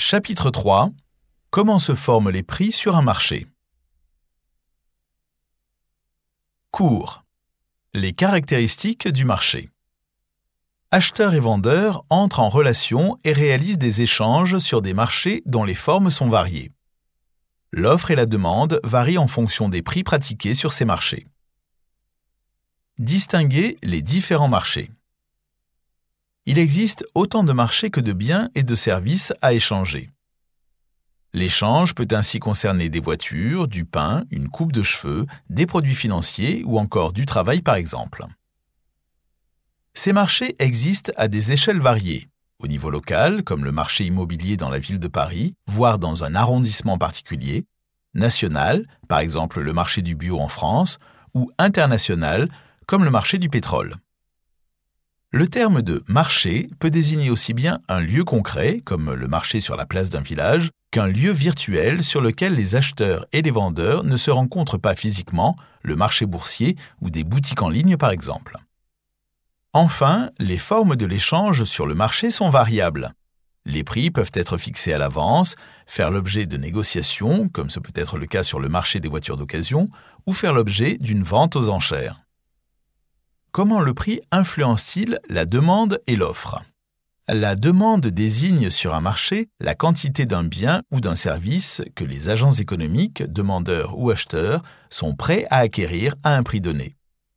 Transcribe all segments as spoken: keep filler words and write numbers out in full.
Chapitre trois. Comment se forment les prix sur un marché? Cours. Les caractéristiques du marché. Acheteurs et vendeurs entrent en relation et réalisent des échanges sur des marchés dont les formes sont variées. L'offre et la demande varient en fonction des prix pratiqués sur ces marchés. Distinguer les différents marchés. Il existe autant de marchés que de biens et de services à échanger. L'échange peut ainsi concerner des voitures, du pain, une coupe de cheveux, des produits financiers ou encore du travail par exemple. Ces marchés existent à des échelles variées, au niveau local, comme le marché immobilier dans la ville de Paris, voire dans un arrondissement particulier, national, par exemple le marché du bio en France, ou international, comme le marché du pétrole. Le terme de « marché » peut désigner aussi bien un lieu concret, comme le marché sur la place d'un village, qu'un lieu virtuel sur lequel les acheteurs et les vendeurs ne se rencontrent pas physiquement, le marché boursier ou des boutiques en ligne par exemple. Enfin, les formes de l'échange sur le marché sont variables. Les prix peuvent être fixés à l'avance, faire l'objet de négociations, comme ce peut être le cas sur le marché des voitures d'occasion, ou faire l'objet d'une vente aux enchères. Comment le prix influence-t-il la demande et l'offre? La demande désigne sur un marché la quantité d'un bien ou d'un service que les agents économiques, demandeurs ou acheteurs, sont prêts à acquérir à un prix donné.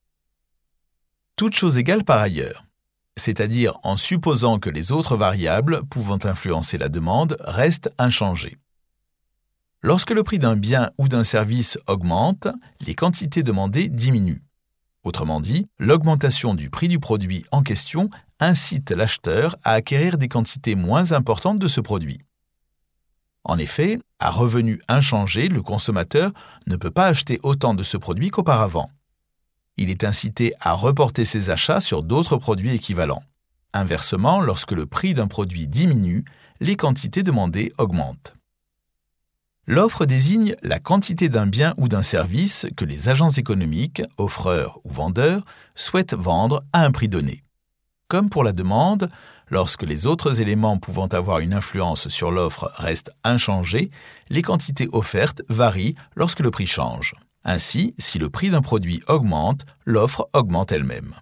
Toutes choses égales par ailleurs, c'est-à-dire en supposant que les autres variables pouvant influencer la demande restent inchangées. Lorsque le prix d'un bien ou d'un service augmente, les quantités demandées diminuent. Autrement dit, l'augmentation du prix du produit en question incite l'acheteur à acquérir des quantités moins importantes de ce produit. En effet, à revenu inchangé, le consommateur ne peut pas acheter autant de ce produit qu'auparavant. Il est incité à reporter ses achats sur d'autres produits équivalents. Inversement, lorsque le prix d'un produit diminue, les quantités demandées augmentent. L'offre désigne la quantité d'un bien ou d'un service que les agents économiques, offreurs ou vendeurs, souhaitent vendre à un prix donné. Comme pour la demande, lorsque les autres éléments pouvant avoir une influence sur l'offre restent inchangés, les quantités offertes varient lorsque le prix change. Ainsi, si le prix d'un produit augmente, l'offre augmente elle-même.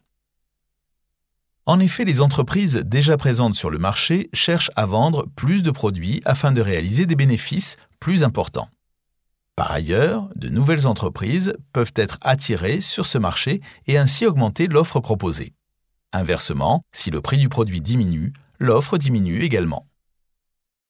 En effet, les entreprises déjà présentes sur le marché cherchent à vendre plus de produits afin de réaliser des bénéfices plus importants. Par ailleurs, de nouvelles entreprises peuvent être attirées sur ce marché et ainsi augmenter l'offre proposée. Inversement, si le prix du produit diminue, l'offre diminue également.